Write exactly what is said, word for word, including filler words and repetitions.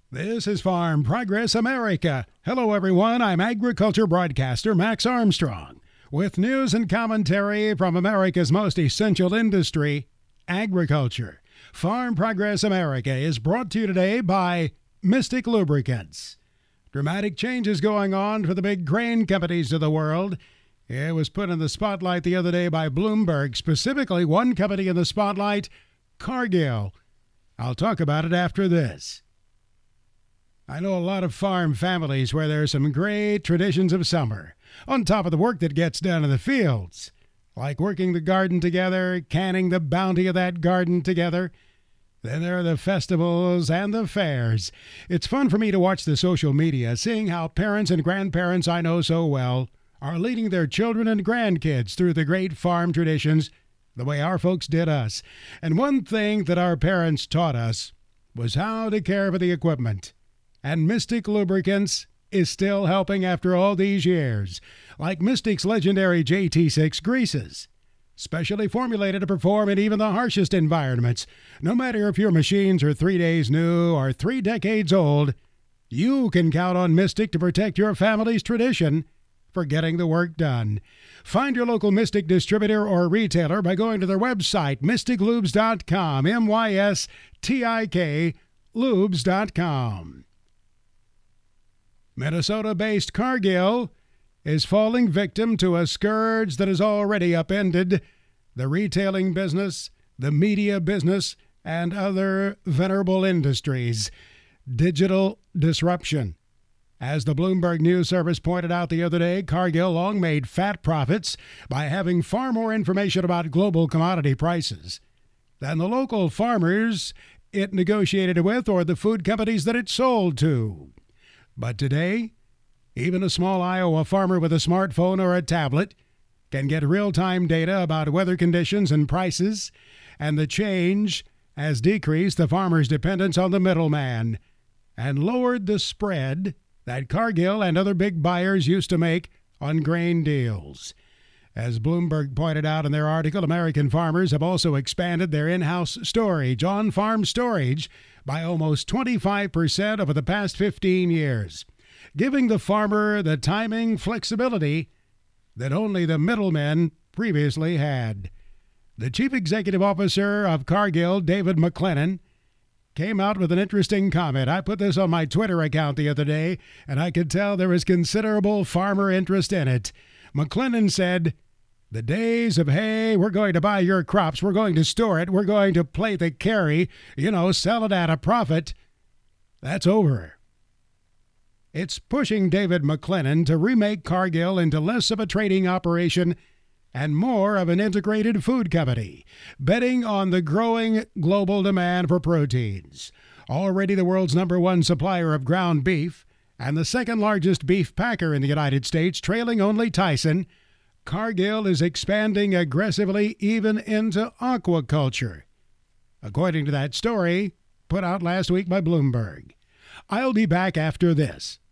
This is Farm Progress America. Hello, everyone. I'm agriculture broadcaster Max Armstrong with news and commentary from America's most essential industry, agriculture. Farm Progress America is brought to you today by Mystic Lubricants. Dramatic changes going on for the big grain companies of the world. It was put in the spotlight the other day by Bloomberg, specifically one company in the spotlight, Cargill. I'll talk about it after this. I know a lot of farm families where there are some great traditions of summer, on top of the work that gets done in the fields, like working the garden together, canning the bounty of that garden together. Then there are the festivals and the fairs. It's fun for me to watch the social media, seeing how parents and grandparents I know so well are leading their children and grandkids through the great farm traditions the way our folks did us. And one thing that our parents taught us was how to care for the equipment. And Mystic Lubricants is still helping after all these years, like Mystic's legendary J T six greases, specially formulated to perform in even the harshest environments. No matter if your machines are three days new or three decades old, you can count on Mystic to protect your family's tradition for getting the work done. Find your local Mystic distributor or retailer by going to their website, mystic lubes dot com, M Y S T I K, lubes dot com. Minnesota-based Cargill is falling victim to a scourge that has already upended the retailing business, the media business, and other venerable industries. Digital disruption. As the Bloomberg News Service pointed out the other day, Cargill long made fat profits by having far more information about global commodity prices than the local farmers it negotiated with or the food companies that it sold to. But today, even a small Iowa farmer with a smartphone or a tablet can get real-time data about weather conditions and prices, and the change has decreased the farmer's dependence on the middleman and lowered the spread that Cargill and other big buyers used to make on grain deals. As Bloomberg pointed out in their article, American farmers have also expanded their in-house storage, on-farm storage, by almost twenty-five percent over the past fifteen years, giving the farmer the timing flexibility that only the middlemen previously had. The chief executive officer of Cargill, David McLennan, came out with an interesting comment. I put this on my Twitter account the other day, and I could tell there was considerable farmer interest in it. McLennan said, "The days of, hey, we're going to buy your crops, we're going to store it, we're going to play the carry, you know, sell it at a profit, that's over." It's pushing David McLennan to remake Cargill into less of a trading operation and more of an integrated food company, betting on the growing global demand for proteins. Already the world's number one supplier of ground beef and the second largest beef packer in the United States, trailing only Tyson, Cargill is expanding aggressively even into aquaculture, according to that story put out last week by Bloomberg. I'll be back after this